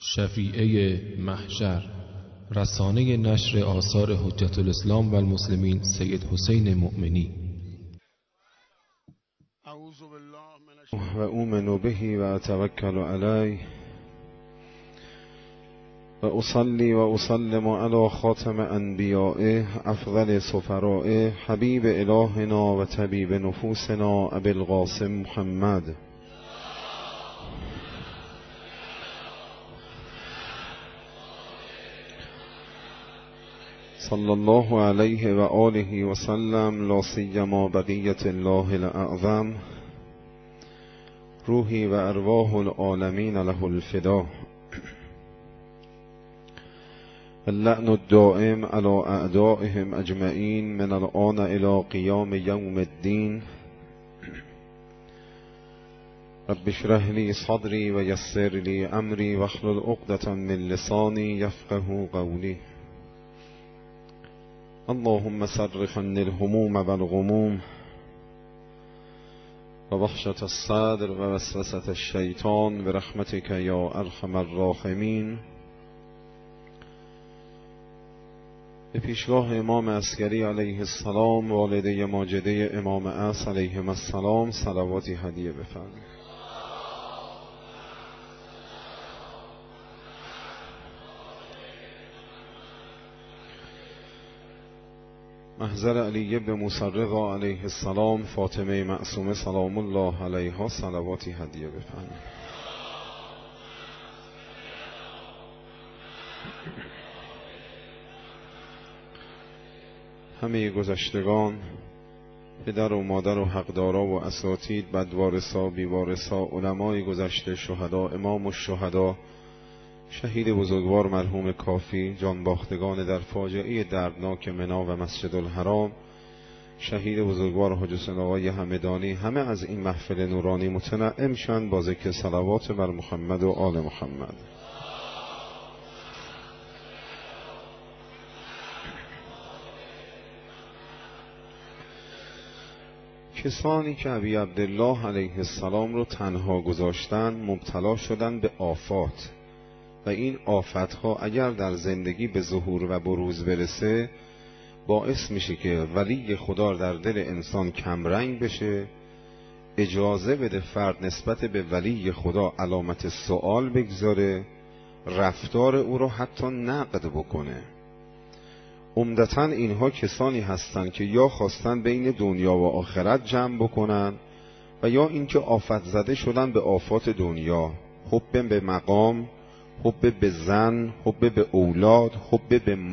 شفیعه محشر، رسانه نشر آثار حجت الاسلام و المسلمین سید حسین مؤمنی. و اؤمن به و اتوکل علیه و اصلی و اسلم علی خاتم انبیائه افضل سفرائه حبیب الهنا و طبیب نفوسنا ابی القاسم محمد صلی الله علیه و آله و سلم، لا سیما بقیة الله الاعظم، روحی و ارواح العالمین له الفدا. اللعن الدائم على اعدائهم اجمعین من الآن الى قیام یوم الدین. رب اشرح لی صدری و یسر لی امری واحلل عقدة من لسانی یفقهوا قولی. اللهم صرف عني الهموم والغموم و وحشة الصدر و وسوسة الشیطان برحمتك یا ارحم الراحمین. به پیشگاه امام عسکری علیه السلام، والده ماجده امام عصر علیهم السلام، صلواتی هدیه بفرمایید. محضر علی بن موسی رضا علیه السلام، فاطمه معصومه سلام الله علیها، صلواتی هدیه بفرمایید. همه گذشتگان، پدر و مادر و حقدارا و اساتید، بدوارثا، بیوارثا، علمای گذشته، شهدا، امام الشهدا، شهید بزرگوار مرحوم کافی، جانباختگان در فاجعه دردناک منا و مسجد الحرام، شهید بزرگوار حاج حسین آقای همدانی، همه از این محفل نورانی متنعم شند با ذکر صلوات بر محمد و آل محمد. کسانی که ابی عبدالله علیه السلام رو تنها گذاشتن مبتلا شدن به آفات و این آفتها اگر در زندگی به ظهور و بروز برسه باعث میشه که ولی خدا در دل انسان کمرنگ بشه، اجازه بده فرد نسبت به ولی خدا علامت سوال بگذاره، رفتار او رو حتی نقد بکنه. عمدتاً اینها کسانی هستند که یا خواستن بین دنیا و آخرت جمع بکنن و یا اینکه آفت زده شدن به آفات دنیا، حب به مقام، حب به زن، حب به اولاد، حب به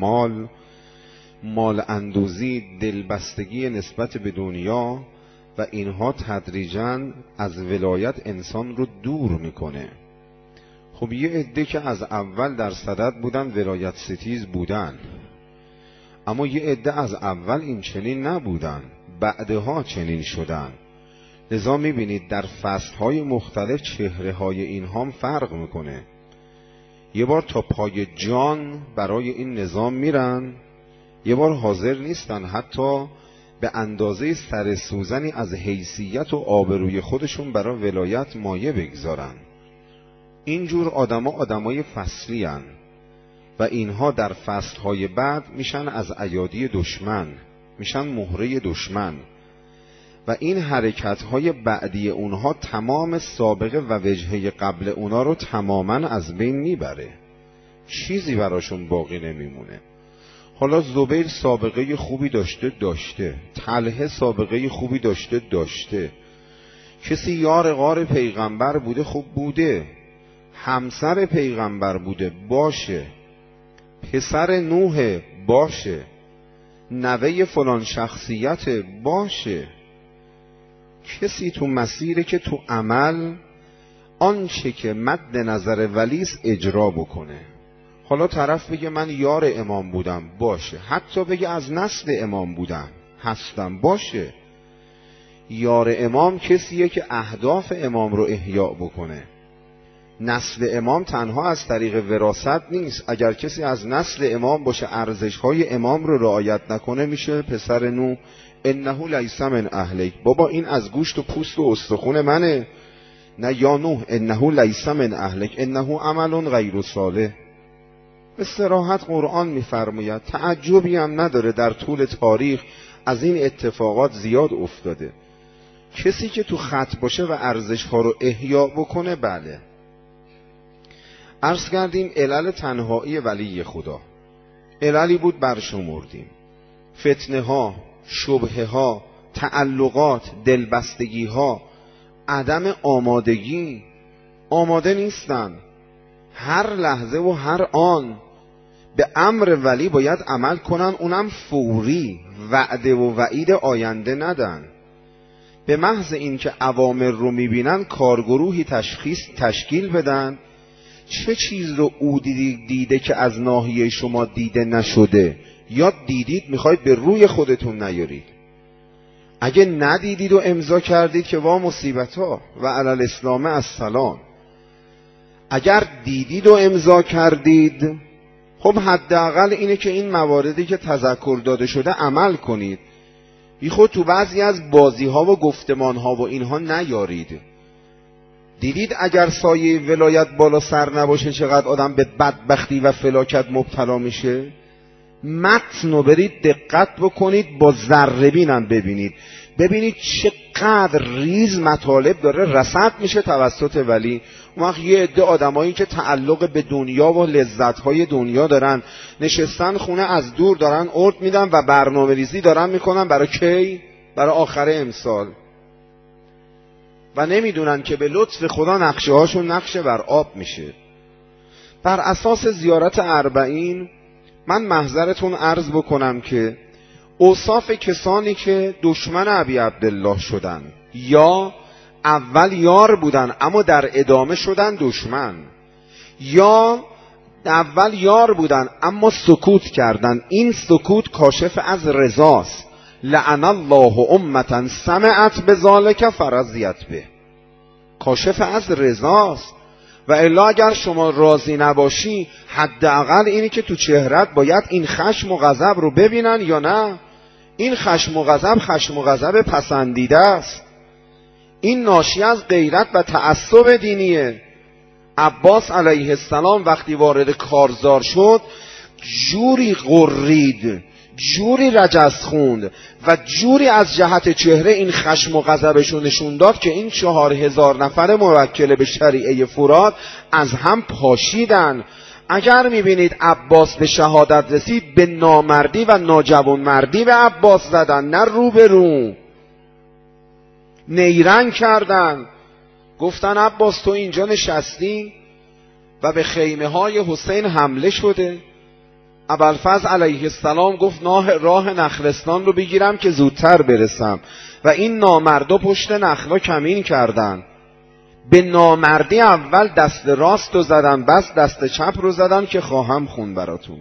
مال اندوزی، دلبستگی نسبت به دنیا و اینها تدریجاً از ولایت انسان رو دور میکنه. خب یه عده که از اول در صدد بودن ولایت ستیز بودن، اما یه عده از اول این چنین نبودن، بعدها چنین شدن. لذا میبینید در فصلهای مختلف چهره‌های اینها هم فرق میکنه. یه بار تا پای جان برای این نظام میرن، یه بار حاضر نیستن حتی به اندازه سر سوزنی از حیثیت و آبروی خودشون برای ولایت مایه بگذارن. اینجور آدمای فصلی هن و اینها در فصلهای بعد میشن از ایادی دشمن، میشن مهره دشمن و این حرکتهای بعدی اونها تمام سابقه و وجهه قبل اونها رو تماما از بین میبره، چیزی براشون باقی نمیمونه. حالا زبیر سابقه خوبی داشته، طلحه سابقه خوبی داشته، کسی یار غار پیغمبر بوده، خوب بوده، همسر پیغمبر بوده، باشه، پسر نوح، باشه، نوه فلان شخصیت، باشه. کسی تو مسیره که تو عمل آنچه که مد نظر ولیس اجرا بکنه. حالا طرف بگه من یار امام بودم، باشه، حتی بگه از نسل امام بودم هستم، باشه. یار امام کسیه که اهداف امام رو احیا بکنه. نسل امام تنها از طریق وراثت نیست. اگر کسی از نسل امام باشه ارزش‌های امام رو رعایت نکنه میشه پسر نو، انه لیس من اهلک، بابا این از گوشت و پوست و استخون منه، نه یا نوح انه لیس من اهلک انه عمل غیر صالح. به صراحت قرآن میفرماید، تعجبی هم نداره در طول تاریخ از این اتفاقات زیاد افتاده. کسی که تو خط باشه و ارزش‌ها رو احیا بکنه، بله. عرض کردیم علل تنهایی ولی خدا، عللی بود برشمردیم: فتنه ها، شبهه ها، تعلقات، دلبستگی ها، عدم آمادگی. آماده نیستن. هر لحظه و هر آن به امر ولی باید عمل کنن، اونم فوری، وعده و وعید آینده ندن. به محض اینکه اوامر رو میبینن کارگروهی تشکیل بدن، چه چیز رو او دیده که از ناحیه شما دیده نشده، یا دیدید میخواید به روی خودتون نیارید. اگه ندیدید و امضا کردید که وا مصیبتا و علی الاسلام السلام. اگر دیدید و امضا کردید، خب حداقل اینه که این مواردی که تذکر داده شده عمل کنید. بی خود تو بعضی از بازی ها و گفتمان ها و اینها نیارید. دیدید اگر سایه ولایت بالا سر نباشه چقدر آدم به بدبختی و فلاکت مبتلا میشه؟ متن رو برید دقت بکنید، با ذره بینم ببینید چقدر ریز مطالب داره رصد میشه توسط ولی. اون وقت یه عده آدمایی که تعلق به دنیا و لذت‌های دنیا دارن، نشستن خونه از دور دارن ارد میدن و برنامه ریزی دارن میکنن برای کی؟ برای آخر امسال. و نمیدونن که به لطف خدا نقشه هاشون نقشه بر آب میشه. بر اساس زیارت 40 من محضرتون عرض بکنم که اوصاف کسانی که دشمن ابی عبدالله شدن، یا اول یار بودن اما در ادامه شدن دشمن، یا اول یار بودن اما سکوت کردن، این سکوت کاشف از رضاست. لعن الله امة سمعت بذالک فرضیت به، کاشف از رضاست. و الا اگر شما راضی نباشی، حداقل اینی که تو چهرت باید این خشم و غضب رو ببینن یا نه. این خشم و غضب پسندیده است. این ناشی از غیرت و تعصب دینیه. عباس علیه السلام وقتی وارد کارزار شد، جوری غرید، جوری رجز خوند و جوری از جهت چهره این خشم و غضبشو نشون داد که این 4000 نفر موکل به شریعه فرات از هم پاشیدن. اگر میبینید عباس به شهادت رسید، به نامردی و ناجوانمردی به عباس زدن، نه رو به رو، نیرنگ کردن. گفتن عباس تو اینجا نشستی و به خیمه های حسین حمله شده. ابوالفضل علیه السلام گفت راه نخلستان رو بگیرم که زودتر برسم، و این نامردا پشت نخلا کمین کردن. به نامردی اول دست راست رو زدن، بس دست چپ رو زدن که خواهم خون براتون.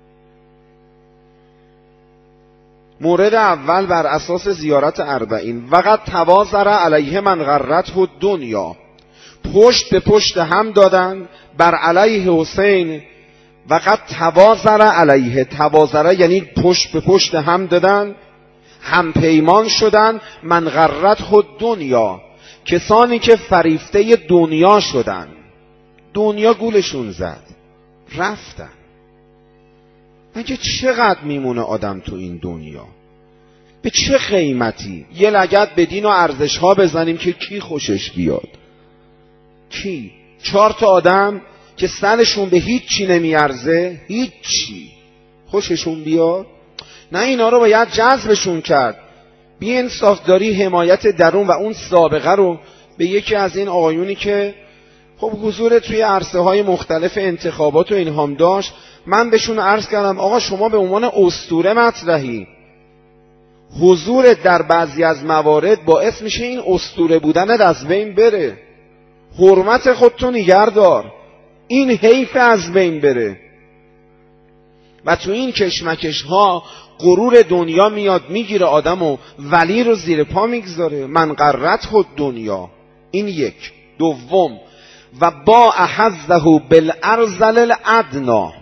مورد اول بر اساس زیارت 40: وقد توازر علیه من غرته الدنیا، پشت به پشت هم دادن بر علیه حسین. وقد توازر علیه، توازره یعنی پشت به پشت هم دادن، هم پیمان شدن. من غرته الدنیا، کسانی که فریفته دنیا شدن، دنیا گولشون زد رفتن. مگه چقدر میمونه آدم تو این دنیا؟ به چه قیمتی؟ یه لگد به دین و ارزش ها بزنیم که کی خوشش بیاد؟ کی؟ 4 تا آدم که سرشون به هیچی نمیارزه، هیچی، خوششون بیاد؟ نه، اینا رو باید جذبشون کرد. بی انصاف داری حمایت درون و اون سابقه رو به یکی از این آقایونی که خب حضور توی عرصه های مختلف انتخابات و اینهام داشت، من بهشون عرض کردم آقا شما به عنوان اسطوره مطرحی، حضور در بعضی از موارد باعث میشه این اسطوره بودن از بین بره. حرمت خودتو نگهدار، این حیف از بین بره. و تو این کشمکش ها غرور دنیا میاد میگیره آدمو، ولی رو زیر پا میگذاره. من غرته الدنیا، این یک. دوم: و با احظه بالارذل الادنا،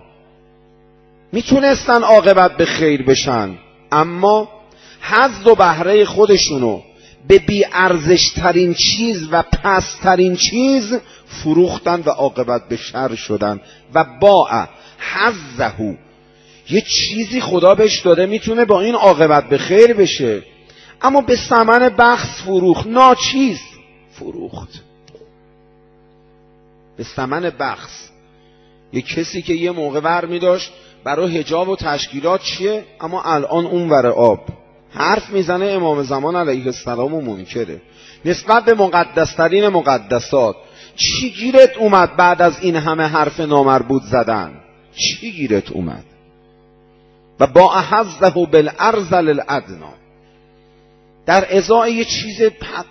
میتونستن عاقبت به خیر بشن، اما حظ و بهره خودشونو به بی ارزش ترین چیز و پست ترین چیز فروختن و عاقبت به شر شدن. و باع حظه، یه چیزی خدا بهش داده میتونه با این عاقبت به خیر بشه، اما به ثمن بخس فروخت، ناچیز فروخت به ثمن بخس. یه کسی که یه موقع ور می داشت برای حجاب و تشکیلات چیه، اما الان اون ور آب حرف میزنه امام زمان علیه السلام و منکره نسبت به مقدسترین مقدسات. چی گیرت اومد بعد از این همه حرف نامربوط زدن؟ چی گیرت اومد؟ و با حظه بالارذل الادنا، در ازای یه چیز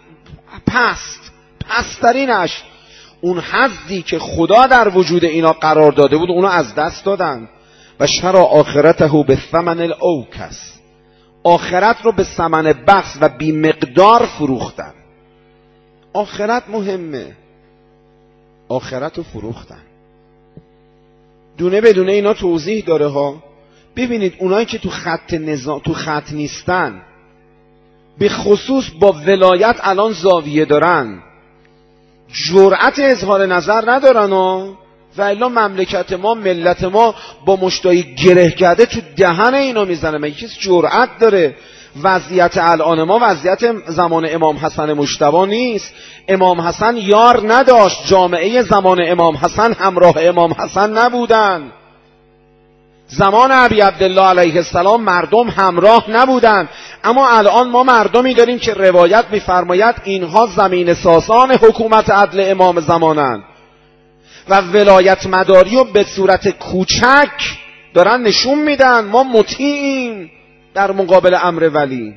پسترینش، اون حظی که خدا در وجود اینا قرار داده بود اونو از دست دادن. و شرع آخرته به ثمن الاوکس، آخرت رو به ثمن بخس و بی مقدار فروختن. آخرت مهمه، آخرت رو فروختن. دونه بدونه اینا توضیح داره ها. ببینید اونایی که تو خط نیستن، به خصوص با ولایت الان زاویه دارن، جرأت اظهار نظر ندارن و الا مملکت ما، ملت ما با مشتای گره کرده تو دهن اینا میزنه. مگه کسی جرأت داره؟ وضعیت الان ما وضعیت زمان امام حسن مجتبی نیست. امام حسن یار نداشت، جامعه زمان امام حسن همراه امام حسن نبودن. زمان ابی عبدالله علیه السلام مردم همراه نبودن. اما الان ما مردمی داریم که روایت می‌فرماید اینها زمین سازان حکومت عدل امام زمانند و ولایت مداری رو به صورت کوچک دارن نشون میدن. ما مطیعیم در مقابل امر ولی.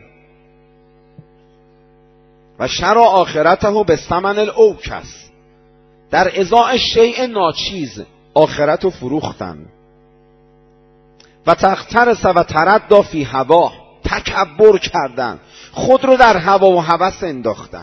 و شرع آخرته به ثمن الاوکس، در ازای شیء ناچیز آخرت رو فروختن. و تخترس و تردی فی هوا، تکبر کردن، خود رو در هوا و هوس انداختن.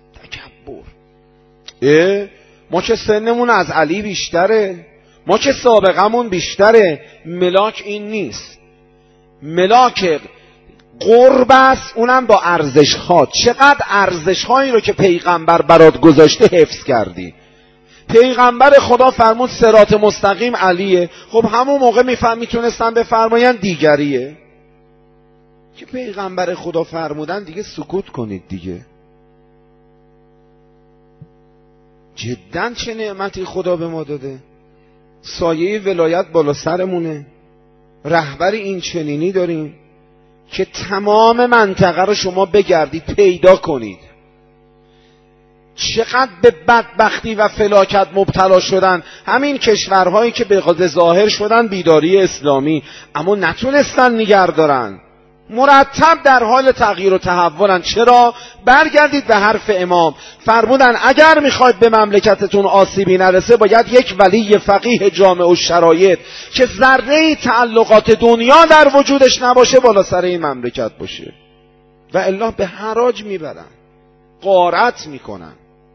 تکبر. ما که سنمون از علی بیشتره، ما که سابقمون بیشتره. ملاک این نیست. ملاک قرب است، اونم با ارزش ها. چقدر ارزش هایی رو که پیغمبر برات گذاشته حفظ کردی. پیغمبر خدا فرمود صراط مستقیم علیه، خب همون موقع میتونستن بفرماین دیگریه. که پیغمبر خدا فرمودن دیگه سکوت کنید دیگه. جداً چه نعمتی خدا به ما داده. سایه ولایت بالا سرمونه، رهبر این چنینی داریم که تمام منطقه رو شما بگردید پیدا کنید. چقدر به بدبختی و فلاکت مبتلا شدن همین کشورهایی که به غض ظاهر شدن بیداری اسلامی، اما نتونستن نگه دارن. مرتب در حال تغییر و تحولن. چرا؟ برگردید به حرف امام، فرمودن اگر میخواید به مملکتتون آسیبی نرسه باید یک ولی فقیه جامع و شرایط که ذره تعلقات دنیا در وجودش نباشه بالا سر این مملکت باشه، و الا به حراج میبرن، غارت میکنن.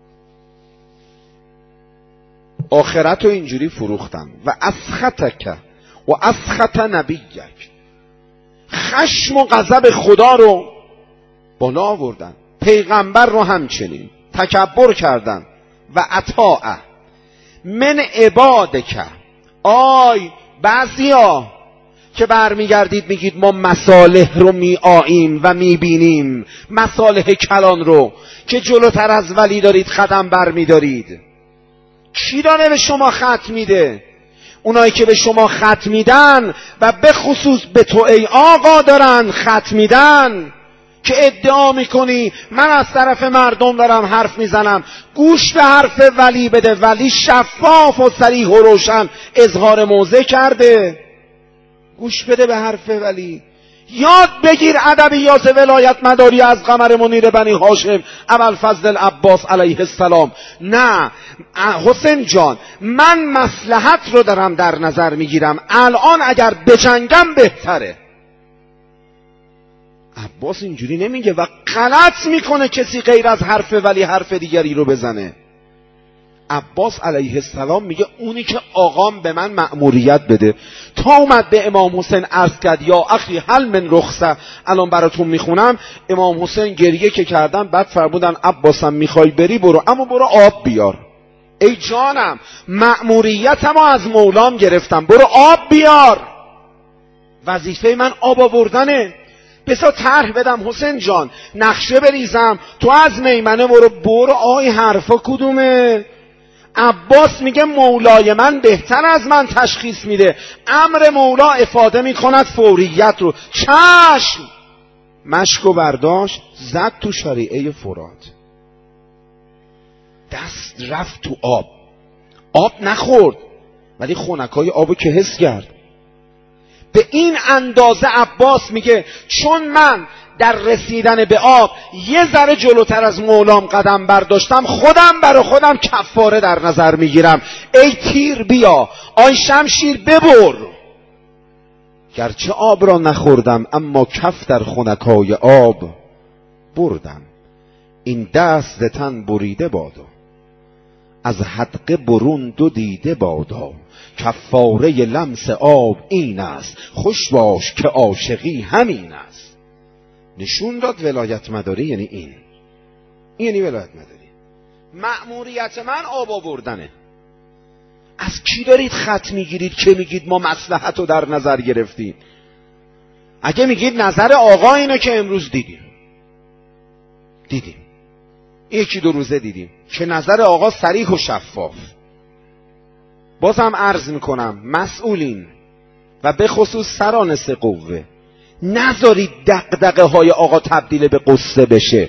آخرت رو اینجوری فروختن. و اسخطک و اسخط نبیک، خشم و غضب خدا رو بالا آوردن، پیغمبر رو همچنین تکبر کردن. و اطاع من عبادک، آی بعضیا که برمیگردید میگید ما مصالح رو میآییم و میبینیم، مصالح کلان رو که جلوتر از ولی دارید قدم برمیدارید. کی داره به شما خط میده؟ اونایی که به شما خط میدن و به خصوص به تو ای آقا دارن خط میدن که ادعا میکنی من از طرف مردم دارم حرف میزنم. گوش به حرف ولی بده. ولی شفاف و صریح و روشن اظهار موضع کرده. گوش بده به حرف ولی. یاد بگیر ادبیات ولایت مداری از قمر منیر بنی هاشم ابوالفضل العباس علیه السلام. نه حسین جان، من مصلحت رو دارم در نظر میگیرم، الان اگر بجنگم بهتره. عباس اینجوری نمیگه و غلط میکنه کسی غیر از حرف ولی حرف دیگری رو بزنه. عباس علیه السلام میگه اونی که آقام به من مأموریت بده. تا اومد به امام حسین عرض کرد یا اخی هل من رخصه، الان براتون میخونم. امام حسین گریه که کردن، بعد فرمودن عباسم میخوای بری برو، اما برو آب بیار. ای جانم مأموریتمو از مولام گرفتم، برو آب بیار. وظیفه من آب آوردنه. بسا طرح بدم حسین جان، نقشه بریزم، تو از میمنه برو آی حرفا کدومه؟ عباس میگه مولای من بهتر از من تشخیص میده، امر مولا افاده میکند فوریت رو. چشم. مشکو برداشت زد تو شریعه فرات، دست رفت تو آب نخورد ولی خنکای آبو که حس کرد. به این اندازه عباس میگه چون من در رسیدن به آب یه ذره جلوتر از مولام قدم برداشتم، خودم برا خودم کفاره در نظر میگیرم. ای تیر بیا، آی شمشیر ببر. گرچه آب را نخوردم اما کف در خنکای آب بردم. این دست ز تن بریده بادا، از حدقه برون دو دیده بادا. کفاره لمس آب این است، خوش باش که عاشقی همین است. نشون داد ولایت مداری یعنی این یعنی ولایت مداری. مأموریت من آب آوردنه. از کی دارید خط میگیرید که میگید ما مصلحت رو در نظر گرفتیم؟ اگه میگید نظر آقا اینه که امروز دیدیم یکی دو روزه دیدیم که نظر آقا صریح و شفاف. بازم عرض میکنم مسئولین و به خصوص سرانس قوه، نذارید دغدغه های آقا تبدیل به قصه بشه.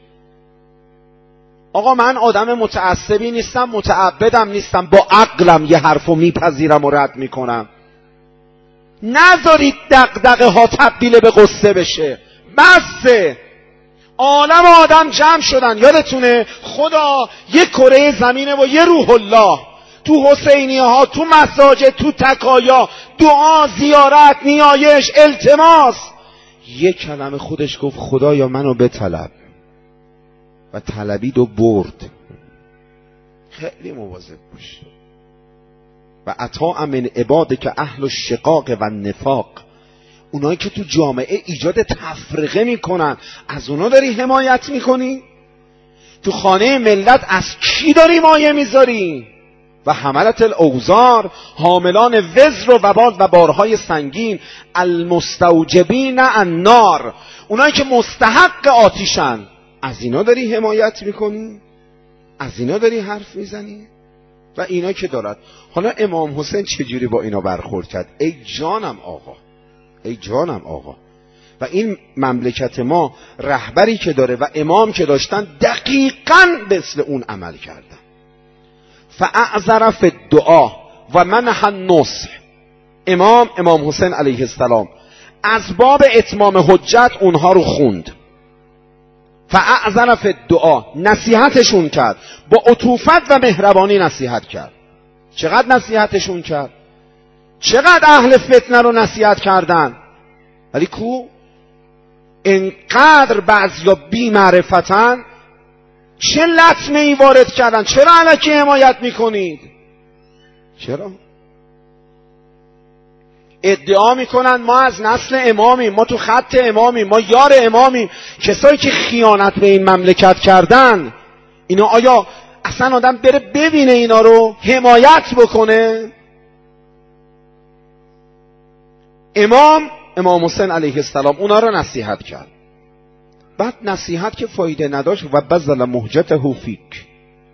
آقا من آدم متعصبی نیستم، متعبدم نیستم، با عقلم یه حرفو میپذیرم و رد میکنم. نذارید دغدغه ها تبدیل به قصه بشه. بسه. عالم آدم جمع شدن. یادتونه خدا یک کره زمینه و یه روح الله. تو حسینیه ها، تو مساجد، تو تکایا، دعا، زیارت، نیایش، التماس. یک کلمه خودش گفت خدایا منو بطلب، و طلبید و برد. خیلی مواظب باش. و اطاع من عباده که اهل الشقاق و نفاق، اونایی که تو جامعه ایجاد تفرقه میکنن، از اونا داری حمایت میکنی؟ تو خانه ملت از کی داری مایه میذاری؟ و حملت الاوزار، حاملان وزر و وبال و بارهای سنگین، المستوجبین النار، اونایی که مستحق آتیشن، از اینا داری حمایت میکنی؟ از اینا داری حرف میزنی؟ و اینا که دارد. حالا امام حسین چجوری با اینا برخورد کرد؟ ای جانم آقا. و این مملکت ما رهبری که داره و امام که داشتن دقیقاً مثل اون عمل کردن. فاعذر فی الدعا و منح النصح. امام حسین علیه السلام از باب اتمام حجت اونها رو خوند. فاعذر فی الدعا، نصیحتشون کرد، با عطوفت و مهربانی نصیحت کرد. چقدر نصیحتشون کرد؟ چقدر اهل فتنه رو نصیحت کردن؟ ولی کو انقدر بعضیا بی معرفتن، چه لطمه ای وارد کردن. چرا الکی حمایت میکنید؟ چرا؟ ادعا میکنن ما از نسل امامیم، ما تو خط امامیم، ما یار امامیم. کسایی که خیانت به این مملکت کردن، اینا آیا اصلا آدم بره ببینه اینا رو حمایت بکنه؟ امام حسین علیه السلام اونا رو نصیحت کرد. بعد نصیحت که فایده نداشت و بذل مهجته فیک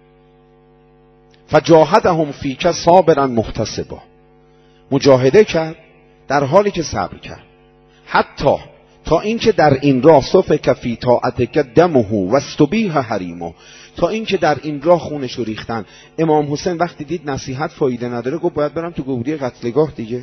فجاهدهم فیک صابرا محتسبا، مجاهده کرد در حالی که صبر کرد، حتی تا اینکه در این راه سفک فی طاعتک دمه و استبیح حریمه، تا اینکه در این راه خونش رو ریختن. امام حسین وقتی دید نصیحت فایده نداره گفت باید برم تو گودی قتلگاه دیگه.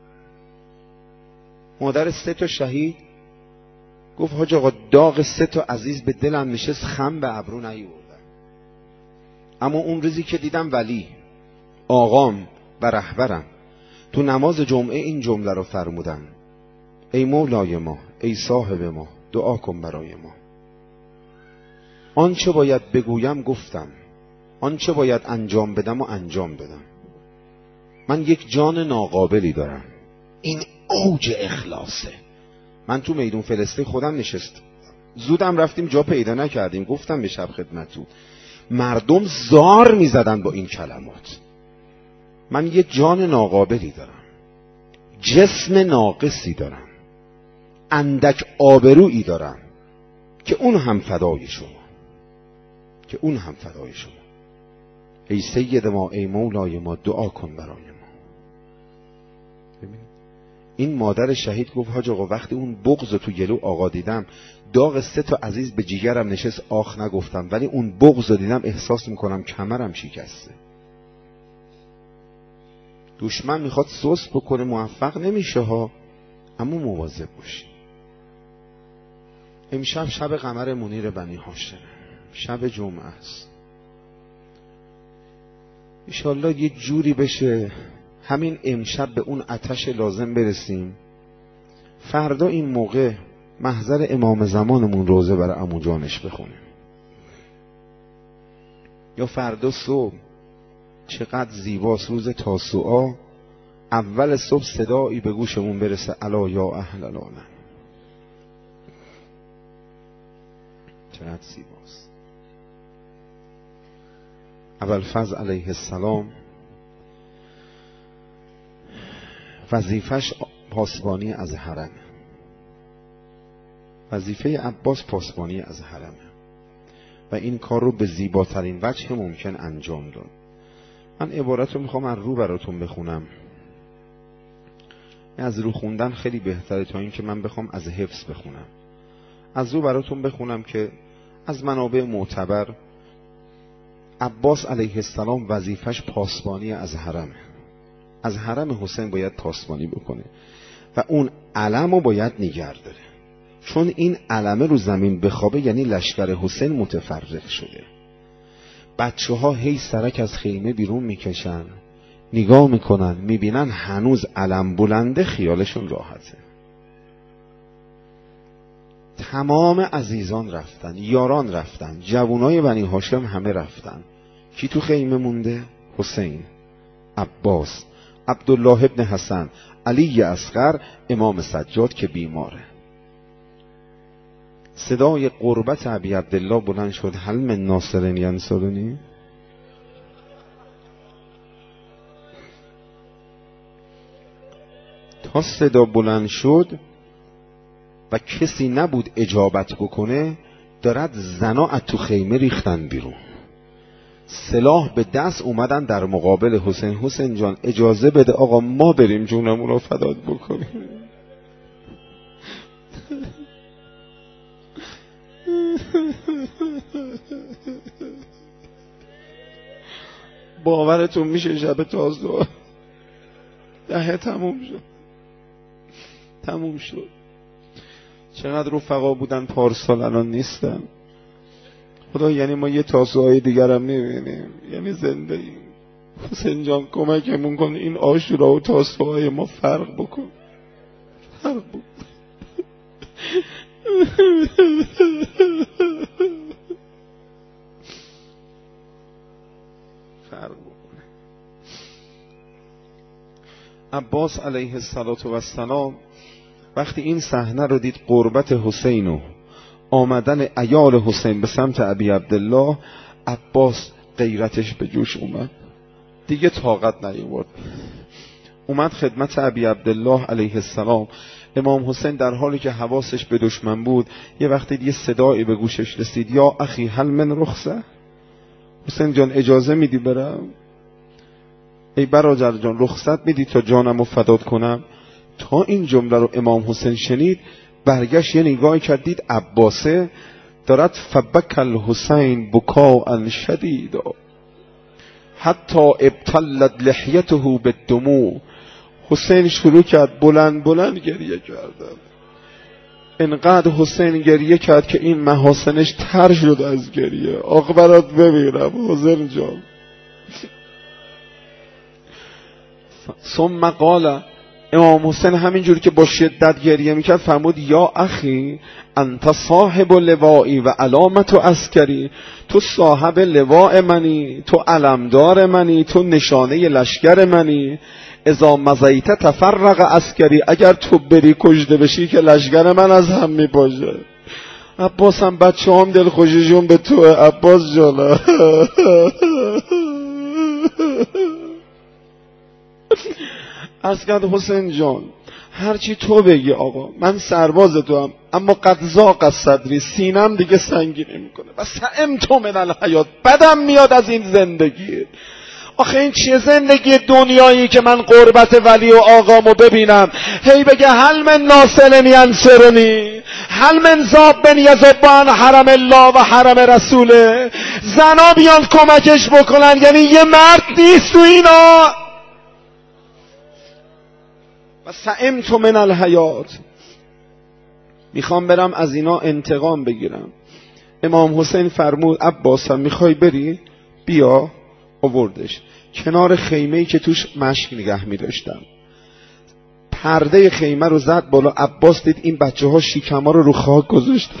مادر 3 شهید گفت حاج آقا داغ 3 عزیز به دلم نشست، خم به ابرو نیوردم. اما اون روزی که دیدم ولی آقام و رهبرم تو نماز جمعه این جمله رو فرمودن: ای مولای ما، ای صاحب ما، دعا کن برای ما. آنچه باید بگویم گفتم، آنچه باید انجام بدم و انجام بدم. من یک جان ناقابلی دارم. این اوج اخلاصه. من تو میدون فلسطین خودم نشستم، زودم رفتیم، جا پیدا نکردیم. گفتم به شب خدمتتون، مردم زار میزدن با این کلمات. من یک جان ناقابلی دارم، جسم ناقصی دارم، اندک آبرویی دارم که اون هم فدای شما، که اون هم فدای شما. ای سید ما، ای مولای ما، دعا کن برای ما. ببینید این مادر شهید گفت حاج آقا وقتی اون بغض تو گلو آقا دیدم، داغ 3 تا عزیز به جیگرم نشست، آخ نگفتم، ولی اون بغض رو دیدم احساس میکنم کمرم شکسته. دشمن میخواد سست بکنه، موفق نمیشه ها، اما مواظب باشی. امشب شب قمر منیر بنی هاشم، شب جمعه است. انشالله یه جوری بشه همین امشب به اون آتش لازم برسیم، فردا این موقع محضر امام زمانمون روزه برای عمو جانش بخونیم، یا فردا صبح. چقدر زیباست روز تاسوعا، اول صبح صدایی به گوشمون برسه الا یا اهل العالم. چقدر زیباست. ابوالفضل علیه السلام وظیفش پاسبانی از حرم، وظیفه عباس پاسبانی از حرم و این کار رو به زیباترین وجه ممکن انجام داد. من عبارت رو میخوام از رو براتون بخونم. از رو خوندن خیلی بهتره تا این که من بخوام از حفظ بخونم. از رو براتون بخونم که از منابع معتبر عباس علیه السلام وظیفش پاسبانی از حرم، از حرم حسین باید پاسبانی بکنه و اون علم رو باید نگه داره، چون این علمه رو زمین بخوابه یعنی لشکر حسین متفرق شده. بچه ها هی سرک از خیمه بیرون میکشن، نگاه میکنن، میبینن هنوز علم بلنده، خیالشون راحته. تمام عزیزان رفتن، یاران رفتن، جوانای بنی هاشم همه رفتن. کی تو خیمه مونده؟ حسین، عباس، عبدالله ابن حسن، علی اصغر، امام سجاد که بیماره. صدای قربت ابی عبدالله بلند شد، هل من ناصر ینصرنی؟ تا صدا بلند شد و کسی نبود اجابت بکنه، دارد زنا از تو خیمه ریختن بیرون، سلاح به دست اومدن در مقابل حسین. حسین جان اجازه بده آقا ما بریم جونمون رو فدات بکنیم. باورتون میشه شب تاسوعا دهه تموم شد. چقدر رفقا بودن پارسال الان نیستن. خدا یعنی ما یه تاسوعای دیگر هم میبینیم، یعنی زنده ایم. حسین جان کمکمون کن این عاشورا و تاسوعای ما فرق بکن. عباس علیه السلام وقتی این صحنه رو دید، قربت حسین و آمدن عیال حسین به سمت ابی عبدالله، عباس غیرتش به جوش اومد، دیگه طاقت نیاورد. اومد خدمت ابی عبدالله علیه السلام. امام حسین در حالی که حواسش به دشمن بود، یه وقتی یه صدایی به گوشش رسید، یا اخی هل من رخصه؟ حسین جان اجازه میدی برم؟ ای برادر جان رخصت میدی تا جانمو فدات کنم؟ تا این جمله رو امام حسین شنید، برگشت یه نگاهی کرد، دید عباسه دارد فبک الحسین بکاء شدیدا حتی ابتلت لحیته بالدموع. حسین شروع کرد بلند گریه کردن. انقدر حسین گریه کرد که این محاسنش تر شد از گریه. آقا برات ببینم حسین جان. ثم قال امام حسین همینجور که با شدت گریه میکرد فرمود یا اخی انت صاحب لوائی و علامت عسکری، تو صاحب لواء منی، تو علمدار منی، تو نشانه لشکر منی. اذا مضیت تفرق عسکری، اگر تو بری کشته بشی که لشکر من از هم میپاشه. عباس هم بچه هم دل خوششون به تو عباس جانا. عرض کرد حسین جان هرچی تو بگی آقا، من سرباز تو هم، اما قد ضاق صدری، سینم دیگه سنگینی میکنه و سئمت من الحیات، بدم میاد از این زندگی. آخه این چیه زندگی دنیایی که من قربت ولی و آقامو ببینم هی بگه هل من ناصر ینصرنی، هل من ذاب یذبان حرم الله و حرم رسوله، زنا بیان کمکش بکنن، یعنی یه مرد نیست تو اینا. و سئمت من الحیات، میخوام برم از اینا انتقام بگیرم. امام حسین فرمود عباسم میخوای بری؟ بیا. آوردش کنار خیمه‌ای که توش مشک نگه می‌داشتم. پرده خیمه رو زد بالا. عباس دید این بچه‌ها شیکما رو خاک گذاشتن.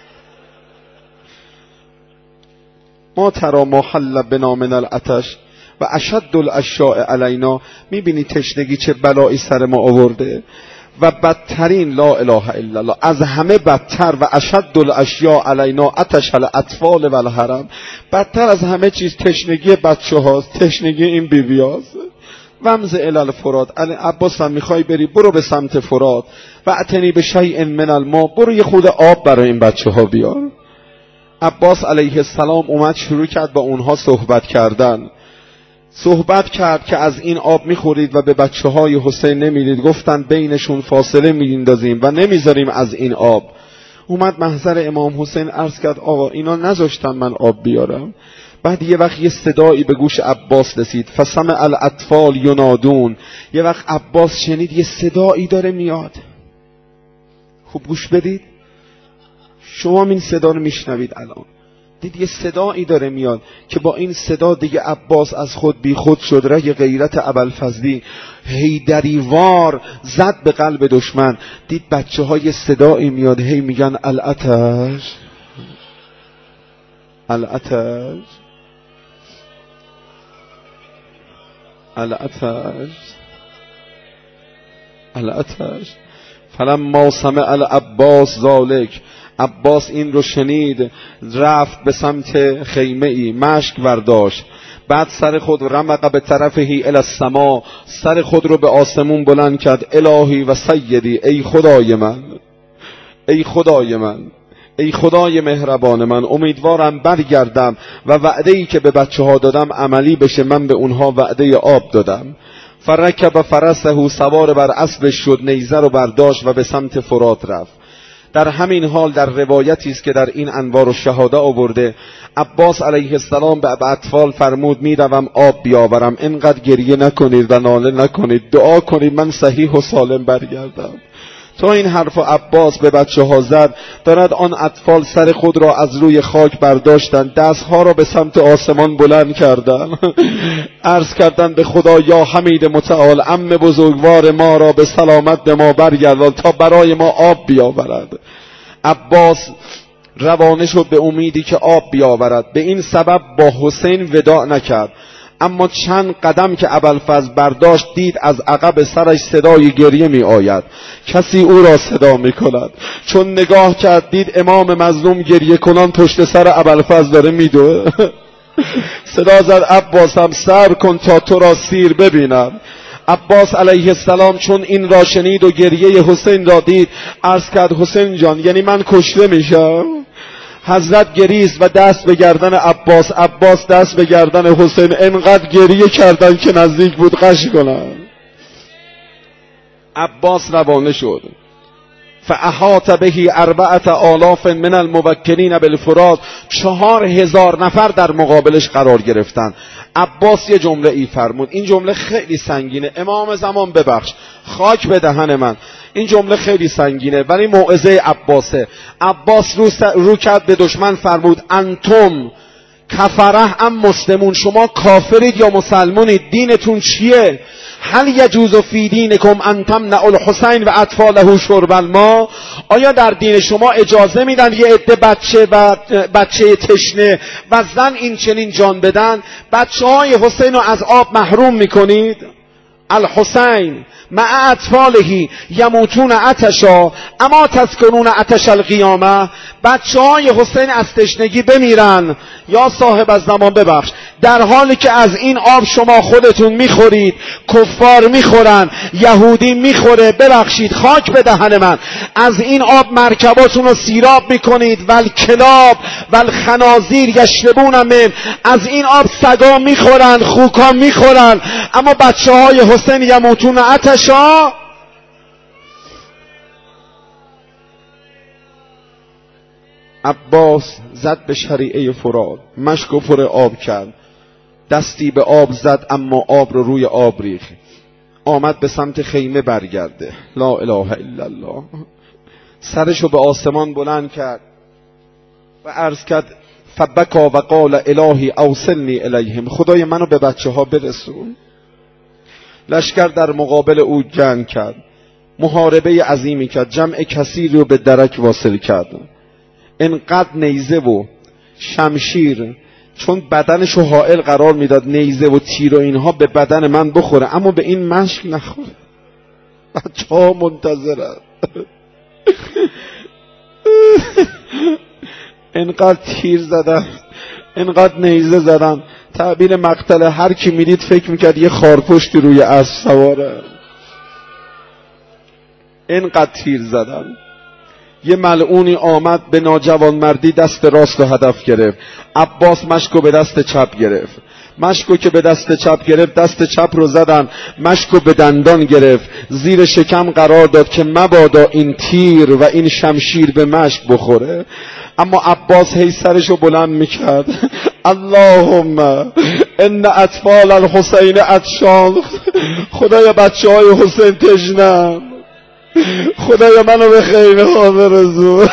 ما ترا ما حل بنا من العطش و اشد الاشیاء علینا، میبینی تشنگی چه بلایی سر ما آورده. و بدترین لا اله الا الله، از همه بدتر و اشد الاشیاء علینا عطش الاطفال و الحرم، بدتر از همه چیز تشنگی بچه هاست، تشنگی این بیبی هاست. ومز الالفرات، عباس هم میخوای بری برو به سمت فرات و اتنی به شیء من الماء، برو یه خود آب برای این بچه ها بیار. عباس علیه السلام اومد شروع کرد با اونها صحبت کردن. صحبت کرد که از این آب میخورید و به بچه های حسین نمیدید. گفتن بینشون فاصله میندازیم و نمیذاریم از این آب. اومد محضر امام حسین عرض کرد آقا اینا نذاشتن من آب بیارم. بعد یه وقت یه صدایی به گوش عباس رسید، فسمع الاطفال ینادون. یه وقت عباس شنید یه صدایی داره میاد. خوب گوش بدید، شما این صدا رو میشنوید الان. دید یه صدایی داره میاد که با این صدا دیگه عباس از خود بی خود شد. رگ غیرت ابوالفضلی حیدریوار زد به قلب دشمن. دید بچه های صدایی میاد هی میگن العطش العطش العطش العطش. فلما سمع العباس ذلک، عباس این رو شنید رفت به سمت خیمه ای، مشک برداشت. بعد سر خود رمق به طرفهی الی السما، سر خود رو به آسمون بلند کرد. الهی و سیدی، ای خدای من، ای خدای من، ای خدای مهربان من، امیدوارم برگردم و وعده‌ای که به بچه ها دادم عملی بشه. من به اونها وعده آب دادم. فرکب فرسه، سوار بر اسبش شد، نیزه رو برداشت و به سمت فرات رفت. در همین حال در روایتی است که در این انوار الشهاده آورده، عباس علیه السلام به اطفال فرمود میروم آب بیاورم، اینقدر گریه نکنید و ناله نکنید، دعا کنید من صحیح و سالم برگردم. تا این حرف عباس به بچه ها زد، دارد آن اطفال سر خود را از روی خاک برداشتن، دستها را به سمت آسمان بلند کردن. عرض کردن به خدا یا حمید متعال، عم بزرگوار ما را به سلامت به ما برگردان تا برای ما آب بیاورد. عباس روانه شد به امیدی که آب بیاورد. به این سبب با حسین وداع نکرد. اما چند قدم که ابوالفضل برداشت دید از عقب سرش صدای گریه می آید. کسی او را صدا می کند. چون نگاه کرد دید امام مظلوم گریه کنان پشت سر ابوالفضل داره می دوه. صدا زد عباسم صبر کن تا تو را سیر ببینم. عباس علیه السلام چون این را شنید و گریه حسین را دید عرض کرد حسین جان یعنی من کشته میشم؟ حضرت گریست و دست به گردن عباس، عباس دست به گردن حسین، انقدر گریه کردن که نزدیک بود غش کنن. عباس روانه شد. فاحاط بهی 4000 من الموکلین بالفرات، 4000 نفر در مقابلش قرار گرفتن. عباس یه جمله ای فرمود، این جمله خیلی سنگینه. امام زمان ببخش، خاک به دهن من، این جمله خیلی سنگینه ولی موعظه عباسه. عباس رو کرد به دشمن فرمود انتم کفره ام مسلمون، شما کافرید یا مسلمونید؟ دینتون چیه؟ هل یجوز فی دینکم ان تمنعوا الحسین و اطفاله شرب الماء؟ آیا در دین شما اجازه میدن یه عده بچه تشنه و زن این چنین جان بدن؟ بچه های حسین رو از آب محروم میکنید؟ الحسین مع اطفاله یموتون عطشا اما تسکنون عطش القیامه. بچه های حسین از تشنگی بمیرن یا صاحب از زمان ببخش، در حالی که از این آب شما خودتون میخورید، کفار میخورن، یهودی میخوره، ببخشید خاک به دهن من، از این آب مرکباتون رو سیراب میکنید. والکلاب والخنازیر یشربون من، از این آب سگا میخورن، خوکا میخورن، اما بچه های حسین یموتون عطشا. عباس زد به شریعه فرات، مشک و پر آب کرد، دستی به آب زد اما آب رو روی آب ریخت. آمد به سمت خیمه برگرده، لا اله الا الله، سرشو به آسمان بلند کرد و عرض کرد فبکا و قال الهی اوصلنی الیهم، خدای منو به بچه ها برسون. لشکر در مقابل او جنگ کرد، محاربه عظیمی کرد، جمع کثیری رو به درک واصل کرد. انقدر نیزه و شمشیر، چون بدنشو حائل قرار میداد، نیزه و تیر و اینها به بدن من بخوره اما به این مشک نخوره. بچه ها منتظرن. انقدر تیر زدن، انقدر نیزه زدن، تعبیر مقتل هر کی میدید فکر میکرد یه خارپشتی روی اسب سواره. انقدر تیر زدن. یه ملعونی آمد به ناجوانمردی دست راست رو هدف گرفت. عباس مشکو به دست چپ گرفت. مشکو که به دست چپ گرفت، دست چپ رو زدن، مشکو به دندان گرفت، زیر شکم قرار داد که مبادا این تیر و این شمشیر به مشک بخوره. اما عباس هی سرشو بلند میکرد، اللهم ان اطفال الحسین عطشان، خدایا بچه های حسین تشنه‌ان، خدایا منو به خیمه ها برسون.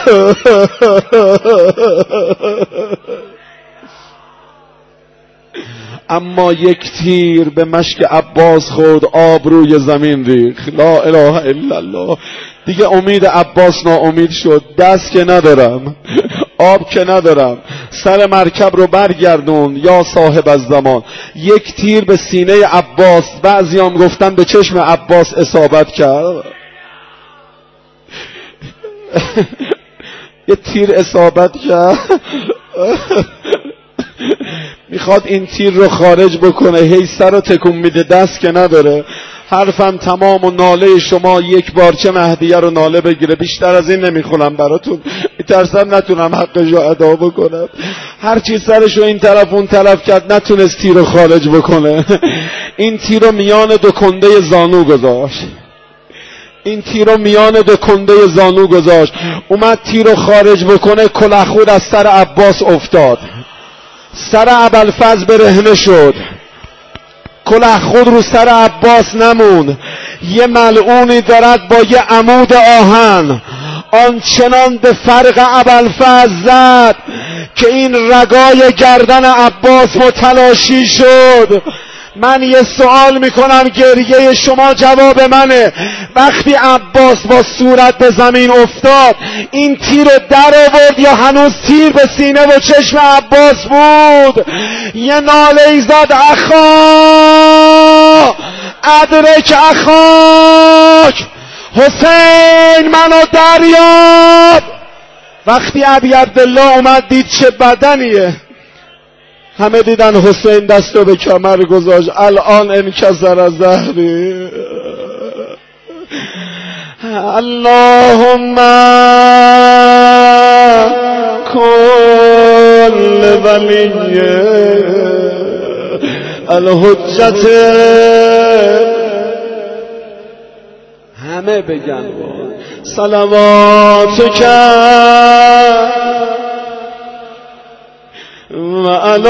اما یک تیر به مشک عباس خورد، آب روی زمین ریخت. لا اله الا الله. دیگه امید عباس ناامید شد. دست که ندارم، آب که ندارم، سر مرکب رو برگردون یا صاحب از زمان. یک تیر به سینه عباس، بعضیام گفتن به چشم عباس اصابت کرد. یه تیر اصابت کرد. میخواد این تیر رو خارج بکنه، هی سر رو تکون میده، دست که نداره. حرفم تمام و ناله شما یک بارچه مهدیه رو ناله بگیره. بیشتر از این نمیخونم براتون، میترسم نتونم حقش رو ادا بکنم. هرچی سرش رو این طرف اون طرف کرد نتونست تیر رو خارج بکنه. این تیر رو میان دو کنده زانو گذاشت. این تیر رو میان دو کنده زانو گذاشت. اومد تیر رو خارج بکنه، کلاه خود از سر عباس افتاد. سر ابوالفضل برهنه شد، کلاه خود رو سر عباس نمون. یه ملعونی دارد با یه عمود آهن آنچنان به فرق ابوالفضل زد که این رگای گردن عباس متلاشی شد. من یه سوال میکنم، گریه شما جواب منه. وقتی عباس با صورت به زمین افتاد، این تیر رو در آورد یا هنوز تیر به سینه و چشم عباس بود؟ یه ناله ای زد، اخا ادرک اخاک، حسین منو دریاب. وقتی ابی عبدالله اومد دید چه بدنیه، همه دیدن حسین دستو به کمر گذاشت. الان انکسر از ظهری. اللهم کل ولی الحجت، همه بگن صلواتک و علی